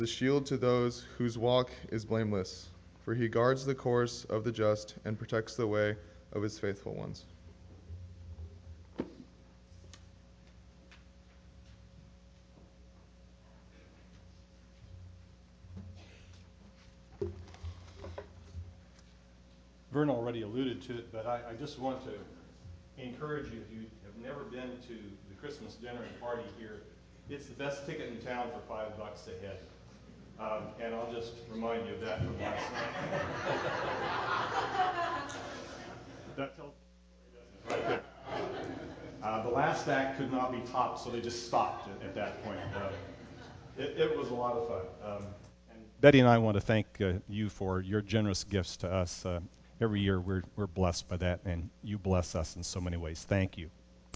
the shield to those whose walk is blameless, for he guards the course of the just and protects the way of his faithful ones. Vern already alluded to it, but I just want to encourage you, if you have never been to the Christmas dinner and party here, it's the best ticket in town for $5 a head. And I'll just remind you of that from last night. That tells right there. The last act could not be topped, so they just stopped at that point. It was a lot of fun. And Betty and I want to thank you for your generous gifts to us. Every year we're blessed by that, and you bless us in so many ways. Thank you.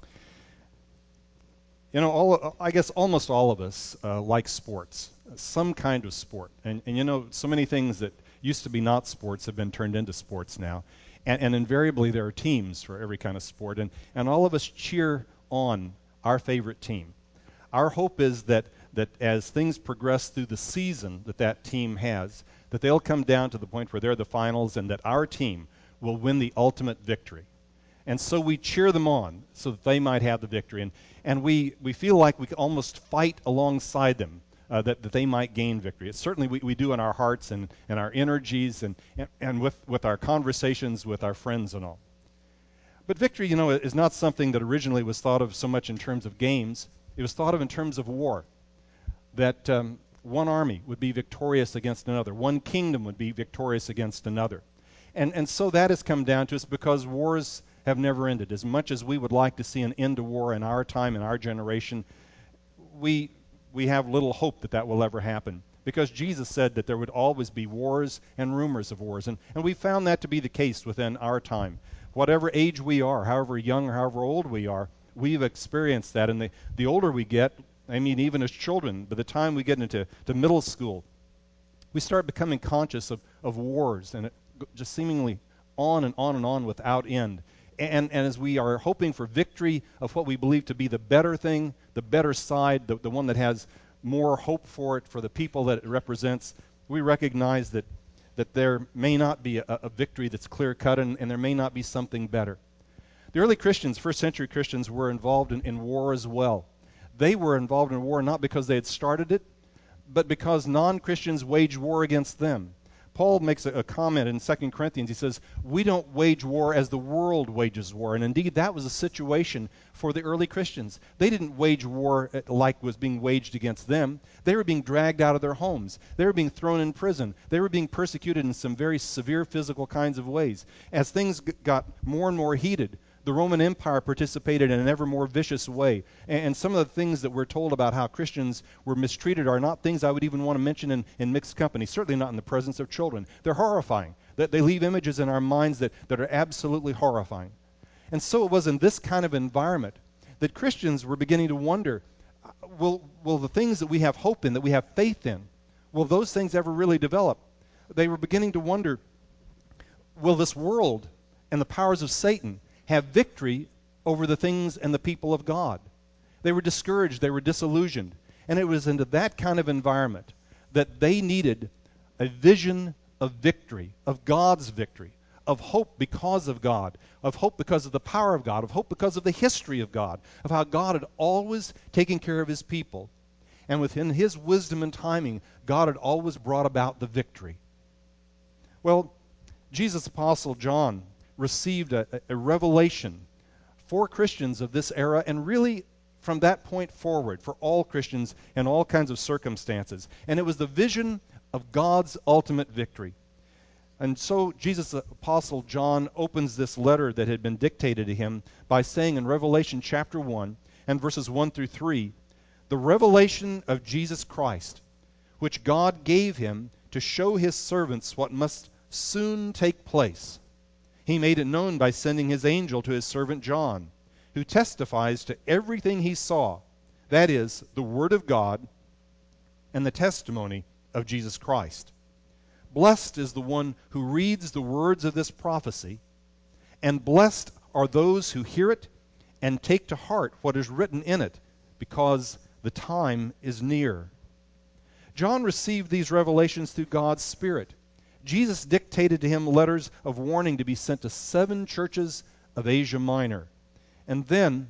You know, I guess almost all of us like sports, some kind of sport. And you know, so many things that used to be not sports have been turned into sports now. And invariably there are teams for every kind of sport. And all of us cheer on our favorite team. Our hope is that as things progress through the season that team has, that they'll come down to the point where they're the finals and that our team will win the ultimate victory. And so we cheer them on so that they might have the victory. And we feel like we can almost fight alongside them that they might gain victory. It's certainly we do in our hearts and our energies and with our conversations with our friends and all. But victory, you know, is not something that originally was thought of so much in terms of games. It was thought of in terms of war. That one army would be victorious against another. One kingdom would be victorious against another. And so that has come down to us because wars have never ended. As much as we would like to see an end to war in our time, in our generation, we have little hope that will ever happen. Because Jesus said that there would always be wars and rumors of wars. And we found that to be the case within our time. Whatever age we are, however young or however old we are, we've experienced that. And the older we get, I mean, even as children, by the time we get into middle school, we start becoming conscious of wars and just seemingly on and on and on without end. And as we are hoping for victory of what we believe to be the better thing, the better side, the one that has more hope for it, for the people that it represents, we recognize that there may not be a victory that's clear-cut and there may not be something better. The early Christians, first century Christians, were involved in war as well. They were involved in war not because they had started it, but because non-Christians waged war against them. Paul makes a comment in 2 Corinthians. He says, we don't wage war as the world wages war. And indeed, that was a situation for the early Christians. They didn't wage war like was being waged against them. They were being dragged out of their homes. They were being thrown in prison. They were being persecuted in some very severe physical kinds of ways. As things got more and more heated, the Roman Empire participated in an ever more vicious way. And some of the things that we're told about how Christians were mistreated are not things I would even want to mention in mixed company, certainly not in the presence of children. They're horrifying. They leave images in our minds that are absolutely horrifying. And so it was in this kind of environment that Christians were beginning to wonder, will the things that we have hope in, that we have faith in, will those things ever really develop? They were beginning to wonder, will this world and the powers of Satan have victory over the things and the people of God? They were discouraged, they were disillusioned. And it was into that kind of environment that they needed a vision of victory, of God's victory, of hope because of God, of hope because of the power of God, of hope because of the history of God, of how God had always taken care of his people. And within his wisdom and timing, God had always brought about the victory. Well, Jesus' apostle John received a revelation for Christians of this era, and really from that point forward for all Christians in all kinds of circumstances. And it was the vision of God's ultimate victory. And so Jesus' apostle John opens this letter that had been dictated to him by saying in Revelation chapter 1 and verses 1 through 3, the revelation of Jesus Christ, which God gave him to show his servants what must soon take place. He made it known by sending his angel to his servant John, who testifies to everything he saw, that is, the Word of God and the testimony of Jesus Christ. Blessed is the one who reads the words of this prophecy, and blessed are those who hear it and take to heart what is written in it, because the time is near. John received these revelations through God's Spirit. Jesus dictated to him letters of warning to be sent to 7 churches of Asia Minor. And then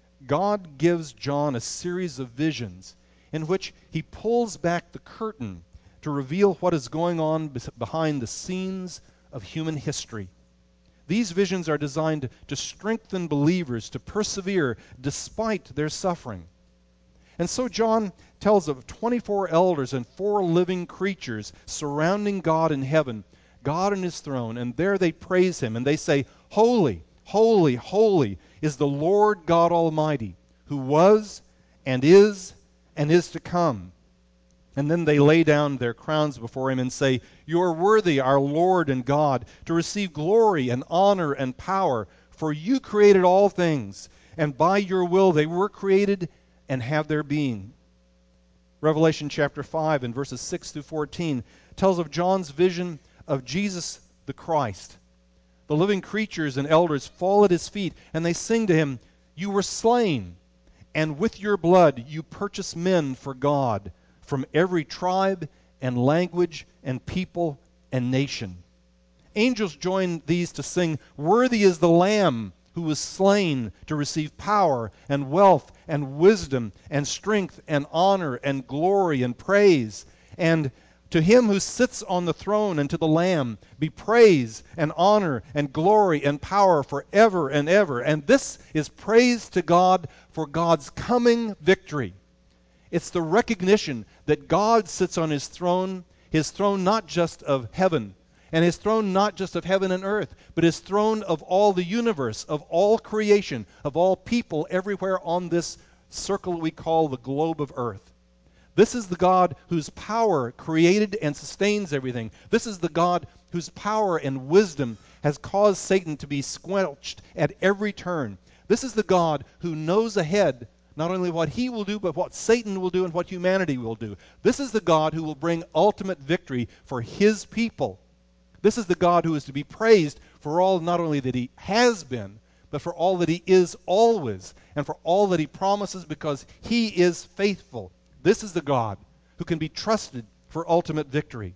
God gives John a series of visions in which he pulls back the curtain to reveal what is going on behind the scenes of human history. These visions are designed to strengthen believers to persevere despite their suffering. And so John tells of 24 elders and 4 living creatures surrounding God in heaven, God in his throne, and there they praise him and they say, "Holy, holy, holy is the Lord God Almighty, who was and is to come." And then they lay down their crowns before him and say, "You are worthy, our Lord and God, to receive glory and honor and power, for you created all things, and by your will they were created and have their being." Revelation chapter 5 and verses 6 through 14 tells of John's vision of Jesus the Christ. The living creatures and elders fall at his feet, and they sing to him, "You were slain, and with your blood you purchased men for God from every tribe and language and people and nation." Angels join these to sing, "Worthy is the Lamb who was slain to receive power and wealth and wisdom and strength and honor and glory and praise. And to him who sits on the throne and to the Lamb be praise and honor and glory and power forever and ever." And this is praise to God for God's coming victory. It's the recognition that God sits on his throne not just of heaven, and his throne not just of heaven and earth, but his throne of all the universe, of all creation, of all people everywhere on this circle we call the globe of earth. This is the God whose power created and sustains everything. This is the God whose power and wisdom has caused Satan to be squelched at every turn. This is the God who knows ahead not only what he will do, but what Satan will do and what humanity will do. This is the God who will bring ultimate victory for his people. This is the God who is to be praised for all not only that he has been, but for all that he is always, and for all that he promises, because he is faithful. This is the God who can be trusted for ultimate victory.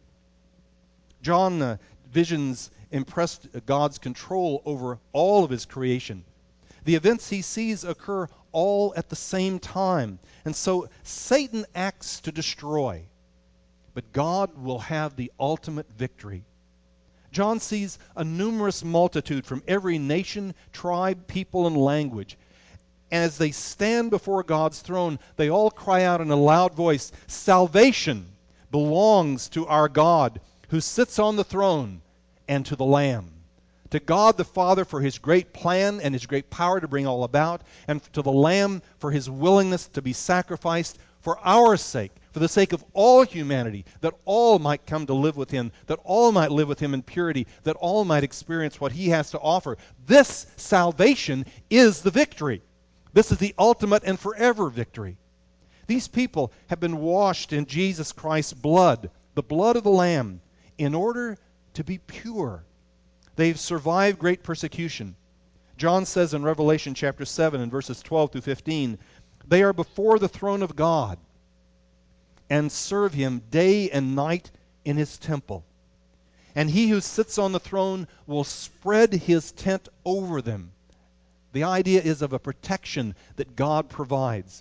John visions impressed God's control over all of his creation. The events he sees occur all at the same time. And so Satan acts to destroy, but God will have the ultimate victory. John sees a numerous multitude from every nation, tribe, people, and language. And as they stand before God's throne, they all cry out in a loud voice, "Salvation belongs to our God who sits on the throne and to the Lamb." To God the Father for his great plan and his great power to bring all about, and to the Lamb for his willingness to be sacrificed for our sake, for the sake of all humanity, that all might come to live with him, that all might live with him in purity, that all might experience what he has to offer. This salvation is the victory. This is the ultimate and forever victory. These people have been washed in Jesus Christ's blood, the blood of the Lamb, in order to be pure. They've survived great persecution. John says in Revelation chapter 7 and verses 12 through 15, "They are before the throne of God and serve him day and night in his temple. And he who sits on the throne will spread his tent over them." The idea is of a protection that God provides.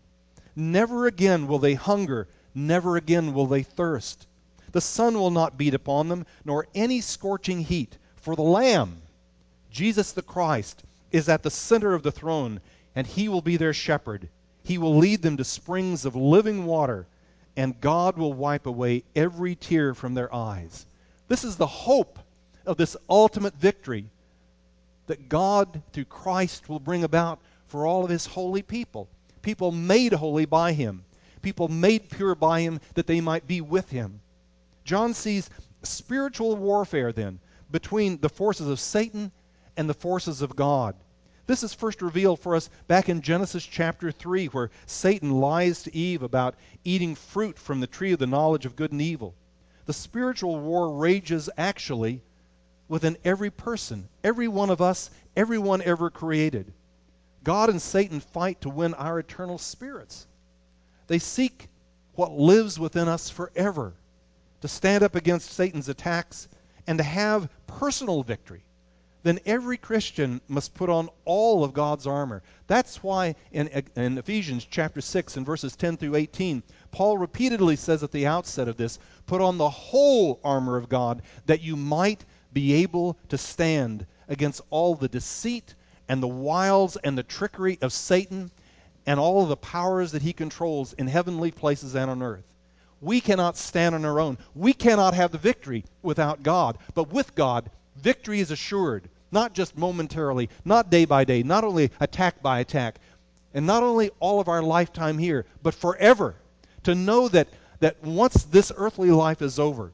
"Never again will they hunger, never again will they thirst. The sun will not beat upon them, nor any scorching heat. For the Lamb, Jesus the Christ, is at the center of the throne, and he will be their shepherd. He will lead them to springs of living water, and God will wipe away every tear from their eyes." This is the hope of this ultimate victory that God, through Christ, will bring about for all of his holy people. People made holy by him. People made pure by him that they might be with him. John sees spiritual warfare then between the forces of Satan and the forces of God. This is first revealed for us back in Genesis chapter 3, where Satan lies to Eve about eating fruit from the tree of the knowledge of good and evil. The spiritual war rages actually within every person, every one of us, everyone ever created. God and Satan fight to win our eternal spirits. They seek what lives within us forever, to stand up against Satan's attacks and to have personal victory, then every Christian must put on all of God's armor. That's why in Ephesians chapter 6 and verses 10 through 18, Paul repeatedly says at the outset of this, put on the whole armor of God that you might be able to stand against all the deceit and the wiles and the trickery of Satan and all of the powers that he controls in heavenly places and on earth. We cannot stand on our own. We cannot have the victory without God. But with God, victory is assured, not just momentarily, not day by day, not only attack by attack, and not only all of our lifetime here, but forever. To know that once this earthly life is over,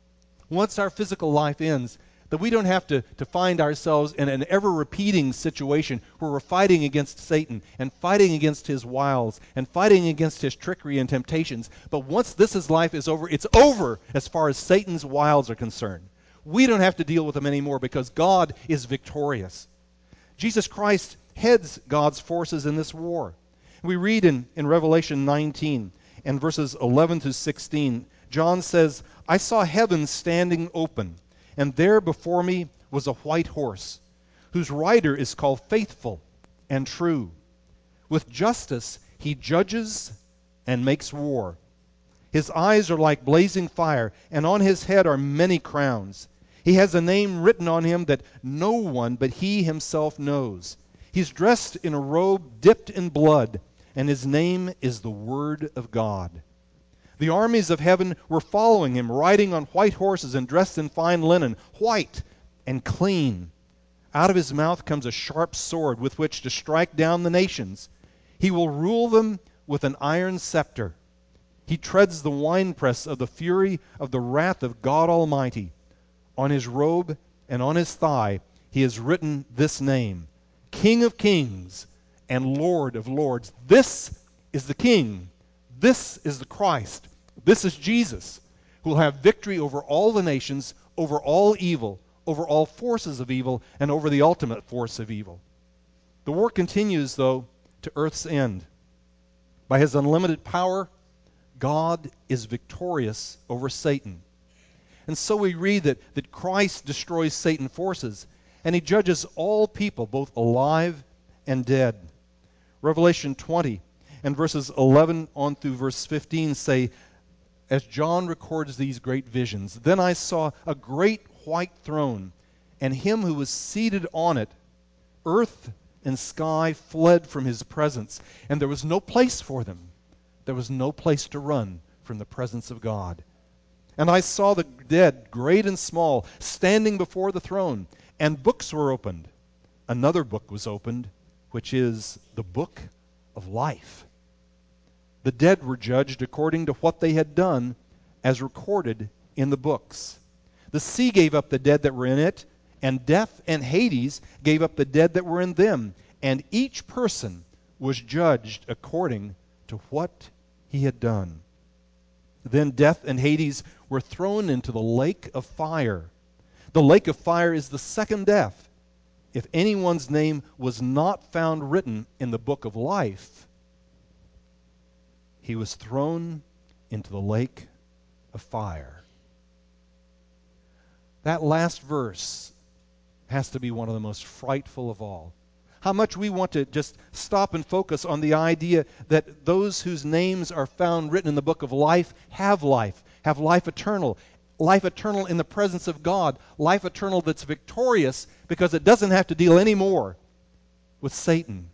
once our physical life ends, that we don't have to find ourselves in an ever-repeating situation where we're fighting against Satan and fighting against his wiles and fighting against his trickery and temptations. But once life is over, it's over as far as Satan's wiles are concerned. We don't have to deal with them anymore because God is victorious. Jesus Christ heads God's forces in this war. We read in Revelation 19 and verses 11 to 16, John says, I saw heaven standing open, and there before me was a white horse, whose rider is called Faithful and True. With justice he judges and makes war. His eyes are like blazing fire, and on his head are many crowns. He has a name written on him that no one but he himself knows. He's dressed in a robe dipped in blood, and his name is the Word of God. The armies of heaven were following him, riding on white horses and dressed in fine linen, white and clean. Out of his mouth comes a sharp sword with which to strike down the nations. He will rule them with an iron scepter. He treads the winepress of the fury of the wrath of God Almighty. On his robe and on his thigh he has written this name, King of Kings and Lord of Lords. This is the King. This is the Christ. This is Jesus, who will have victory over all the nations, over all evil, over all forces of evil, and over the ultimate force of evil. The war continues, though, to earth's end. By his unlimited power, God is victorious over Satan. And so we read that Christ destroys Satan's forces, and he judges all people, both alive and dead. Revelation 20 and verses 11 on through verse 15 say, as John records these great visions, then I saw a great white throne, and him who was seated on it. Earth and sky fled from his presence, and there was no place for them. There was no place to run from the presence of God. And I saw the dead, great and small, standing before the throne, and books were opened. Another book was opened, which is the book of life. The dead were judged according to what they had done, as recorded in the books. The sea gave up the dead that were in it, and death and Hades gave up the dead that were in them, and each person was judged according to what he had done. Then death and Hades were thrown into the lake of fire. The lake of fire is the second death. If anyone's name was not found written in the book of life, he was thrown into the lake of fire. That last verse has to be one of the most frightful of all. How much we want to just stop and focus on the idea that those whose names are found written in the book of life have life eternal in the presence of God, life eternal that's victorious because it doesn't have to deal anymore with Satan.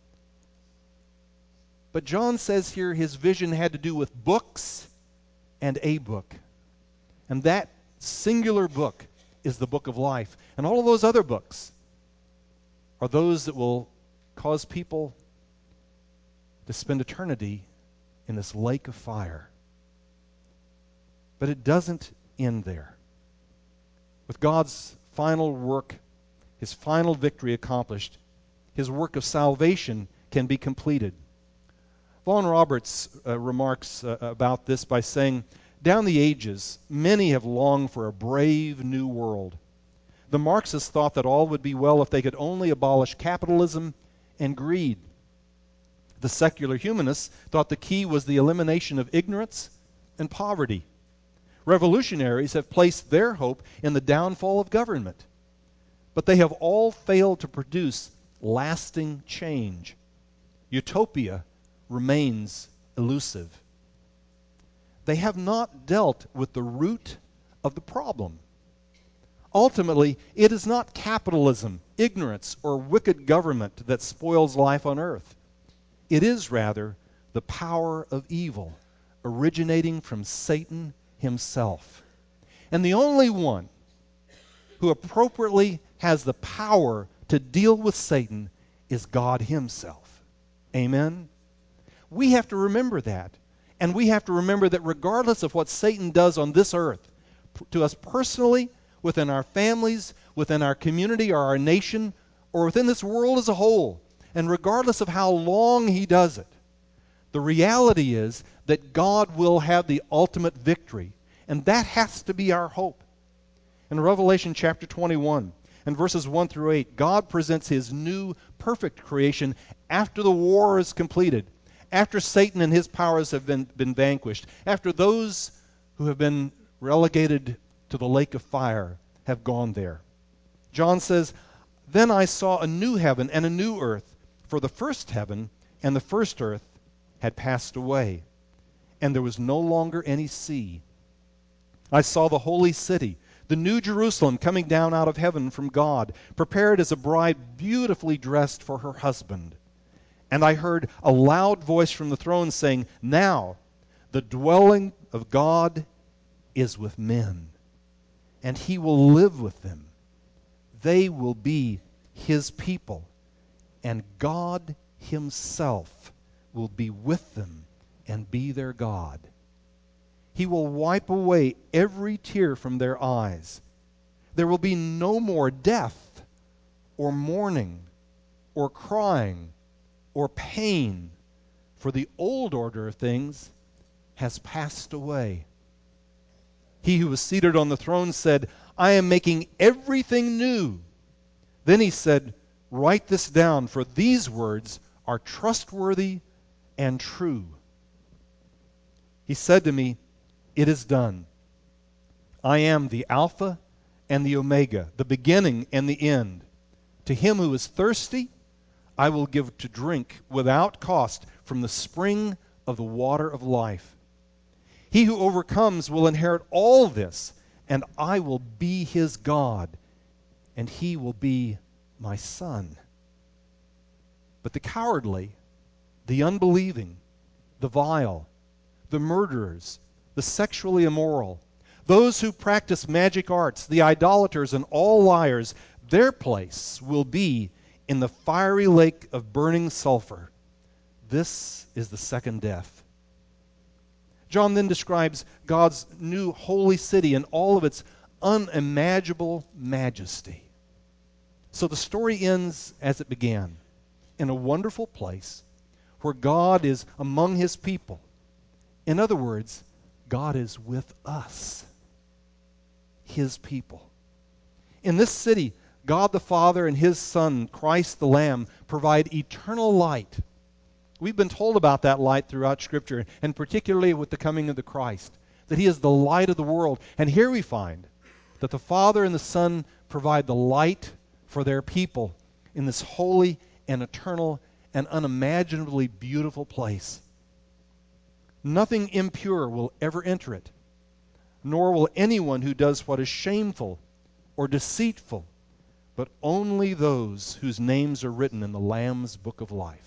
But John says here his vision had to do with books and a book. And that singular book is the book of life. And all of those other books are those that will cause people to spend eternity in this lake of fire. But it doesn't end there. With God's final work, his final victory accomplished, his work of salvation can be completed. Vaughan Roberts remarks about this by saying, down the ages, many have longed for a brave new world. The Marxists thought that all would be well if they could only abolish capitalism and greed. The secular humanists thought the key was the elimination of ignorance and poverty. Revolutionaries have placed their hope in the downfall of government. But they have all failed to produce lasting change. Utopia remains elusive. They have not dealt with the root of the problem. Ultimately, it is not capitalism, ignorance, or wicked government that spoils life on earth. It is rather the power of evil originating from Satan himself. And the only one who appropriately has the power to deal with Satan is God himself. Amen? We have to remember that. And we have to remember that regardless of what Satan does on this earth, to us personally, within our families, within our community or our nation, or within this world as a whole, and regardless of how long he does it, the reality is that God will have the ultimate victory. And that has to be our hope. In Revelation chapter 21 and verses 1 through 8, God presents his new perfect creation after the war is completed, after Satan and his powers have been vanquished, after those who have been relegated to the lake of fire have gone there. John says, "Then I saw a new heaven and a new earth, for the first heaven and the first earth had passed away, and there was no longer any sea. I saw the holy city, the new Jerusalem, coming down out of heaven from God, prepared as a bride beautifully dressed for her husband. And I heard a loud voice from the throne saying, 'Now the dwelling of God is with men, and he will live with them. They will be his people, and God himself will be with them and be their God. He will wipe away every tear from their eyes. There will be no more death, or mourning, or crying, or pain, for the old order of things has passed away.' He who was seated on the throne said, 'I am making everything new.' Then he said, 'Write this down, for these words are trustworthy and true.' He said to me, 'It is done. I am the Alpha and the Omega, the beginning and the end. To him who is thirsty, I will give to drink without cost from the spring of the water of life. He who overcomes will inherit all this, and I will be his God, and he will be my son. But the cowardly, the unbelieving, the vile, the murderers, the sexually immoral, those who practice magic arts, the idolaters, and all liars, their place will be in the fiery lake of burning sulfur. This is the second death.' John then describes God's new holy city in all of its unimaginable majesty. So the story ends as it began, in a wonderful place where God is among his people. In other words, God is with us, his people. In this city, God the Father and his Son, Christ the Lamb, provide eternal light. We've been told about that light throughout Scripture, and particularly with the coming of the Christ, that he is the light of the world. And here we find that the Father and the Son provide the light for their people in this holy and eternal and unimaginably beautiful place. Nothing impure will ever enter it, nor will anyone who does what is shameful or deceitful, but only those whose names are written in the Lamb's book of life.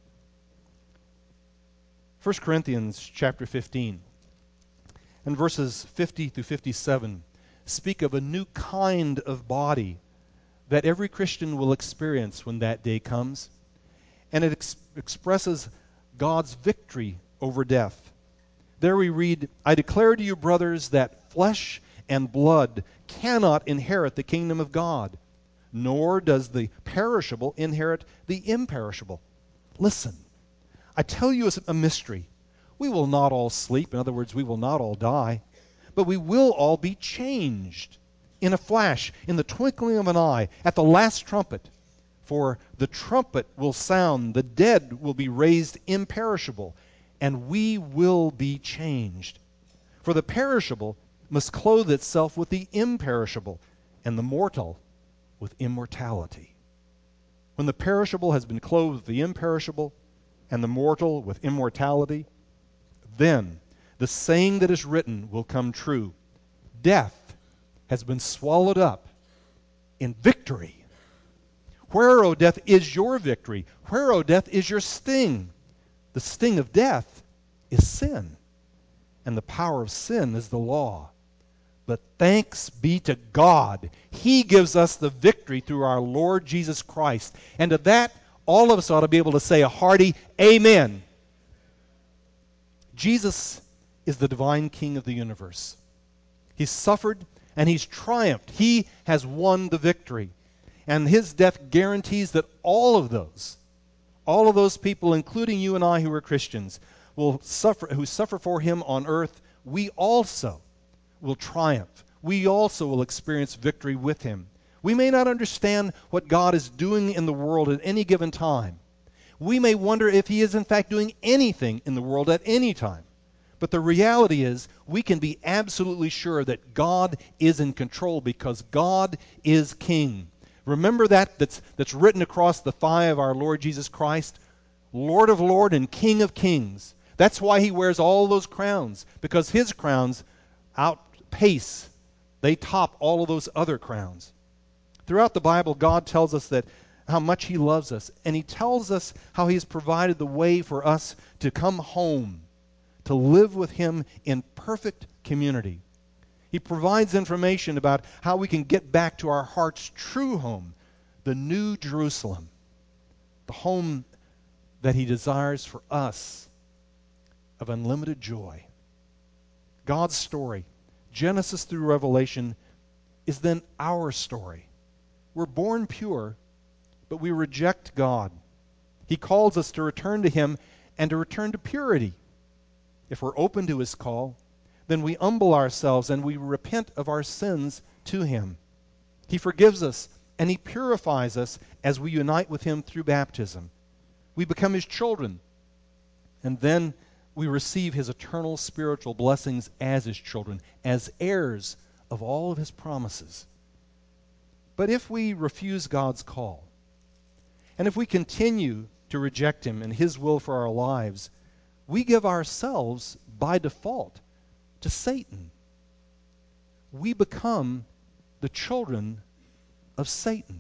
1 Corinthians chapter 15 and verses 50 through 57 speak of a new kind of body that every Christian will experience when that day comes. And it expresses God's victory over death. There we read, "I declare to you, brothers, that flesh and blood cannot inherit the kingdom of God, nor does the perishable inherit the imperishable." Listen, I tell you a mystery. We will not all sleep. In other words, we will not all die. But we will all be changed in a flash, in the twinkling of an eye, at the last trumpet. For the trumpet will sound, the dead will be raised imperishable, and we will be changed. For the perishable must clothe itself with the imperishable, and the mortal with immortality. When the perishable has been clothed with the imperishable, and the mortal with immortality, then the saying that is written will come true. Death has been swallowed up in victory. Where, O death, is your victory? Where, O death, is your sting? The sting of death is sin, and the power of sin is the law. But thanks be to God, He gives us the victory through our Lord Jesus Christ. And to that, all of us ought to be able to say a hearty amen. Jesus is the divine King of the universe. He's suffered and He's triumphed. He has won the victory. And His death guarantees that all of those people, including you and I who are Christians, who suffer for Him on earth, we also will triumph. We also will experience victory with Him. We may not understand what God is doing in the world at any given time. We may wonder if He is in fact doing anything in the world at any time. But the reality is, we can be absolutely sure that God is in control because God is King. Remember that's written across the thigh of our Lord Jesus Christ, Lord of Lords and King of Kings. That's why He wears all those crowns, because His crowns outpace, they top all of those other crowns. Throughout the Bible, God tells us that how much He loves us, and He tells us how He has provided the way for us to come home, to live with Him in perfect community. He provides information about how we can get back to our heart's true home, the New Jerusalem, the home that He desires for us of unlimited joy. God's story, Genesis through Revelation, is then our story. We're born pure, but we reject God. He calls us to return to Him and to return to purity. If we're open to His call, then we humble ourselves and we repent of our sins to Him. He forgives us and He purifies us as we unite with Him through baptism. We become His children, and then we receive His eternal spiritual blessings as His children, as heirs of all of His promises. But if we refuse God's call, and if we continue to reject Him and His will for our lives, we give ourselves by default to Satan. We become the children of Satan.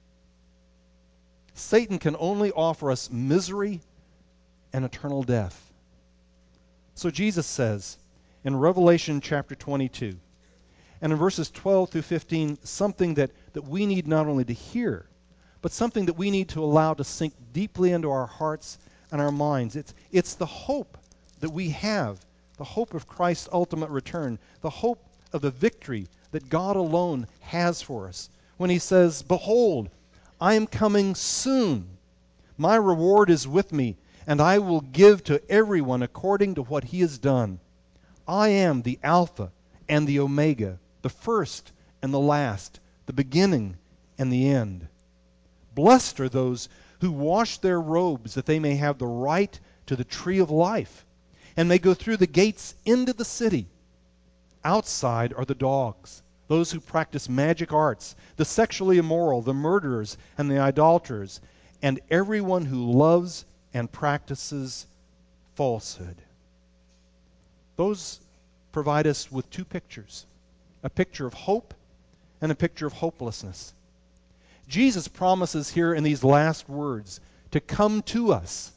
Satan can only offer us misery and eternal death. So Jesus says in Revelation chapter 22, and in verses 12 through 15, something that we need not only to hear, but something that we need to allow to sink deeply into our hearts and our minds. It's the hope that we have, the hope of Christ's ultimate return, the hope of the victory that God alone has for us. When He says, "Behold, I am coming soon. My reward is with me, and I will give to everyone according to what he has done. I am the Alpha and the Omega, the first and the last, the beginning and the end. Blessed are those who wash their robes, that they may have the right to the tree of life, and may go through the gates into the city. Outside are the dogs, those who practice magic arts, the sexually immoral, the murderers, and the idolaters, and everyone who loves and practices falsehood." Those provide us with two pictures, a picture of hope and a picture of hopelessness. Jesus promises here in these last words to come to us,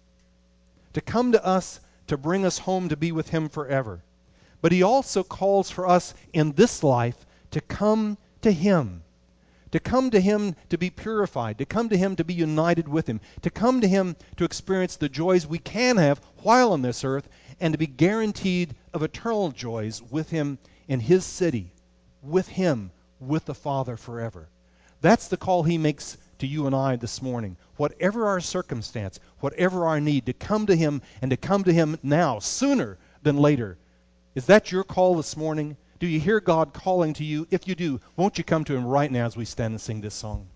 to bring us home to be with Him forever. But He also calls for us in this life to come to Him, to be purified, to come to Him to be united with Him, to come to Him to experience the joys we can have while on this earth, and to be guaranteed of eternal joys with Him in His city, with Him, with the Father forever. That's the call He makes to you and I this morning. Whatever our circumstance, whatever our need, to come to Him, and to come to Him now, sooner than later. Is that your call this morning? Do you hear God calling to you? If you do, won't you come to Him right now as we stand and sing this song?